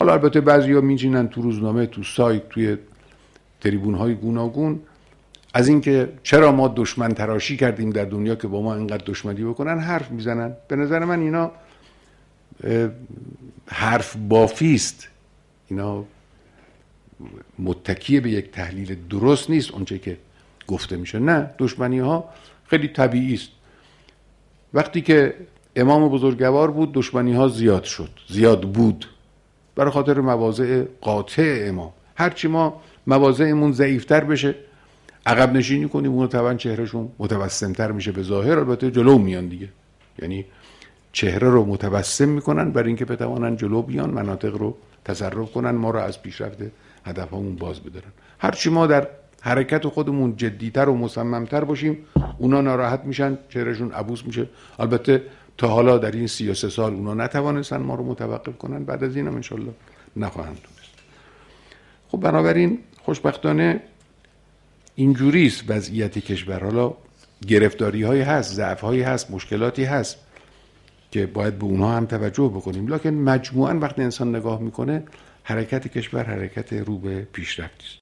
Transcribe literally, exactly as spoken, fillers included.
حالا البته بعضیا میچینن تو روزنامه، تو سایت، توی تریبون های گوناگون از اینکه چرا ما دشمن تراشی کردیم در دنیا که با ما اینقدر دشمنی بکنن حرف میزنن. به نظر من اینا حرف بافی است، اینا متکی به یک تحلیل درست نیست اونچه که گفته میشه. نه، دشمنی ها خیلی طبیعی است. وقتی که امام بزرگوار بود دشمنی ها زیاد شد، زیاد بود، برای خاطر مواضع قاطع امام. هرچی ما مواضعمون ضعیفتر بشه، عقب نشینی کنیم، اون طبعا چهرهشون متوسمتر میشه به ظاهر، البته جلو میان دیگه، یعنی چهره رو متوسم میکنن برای اینکه بتوانن جلو بیان، مناطق رو تصرف کنن، ما رو از پیشرفت هدفمون باز بدارن. هرچی ما در حرکت خودمون جدیتر و مصممتر باشیم، اونا ناراحت میشن، چهرهشون عبوس میشه. البته تا حالا در این سی و سه سال اونا نتوانستن ما رو متوقف کنن، بعد از اینم انشالله نخواهند تونست. خب بنابراین خوشبختانه اینجوریست وضعیت کشور. حالا گرفتاری هایی هست، ضعف هایی هست، مشکلاتی هست که باید به اونها هم توجه بکنیم، لکن مجموعاً وقتی انسان نگاه میکنه حرکت کشور حرکت رو به پیشرفتی است.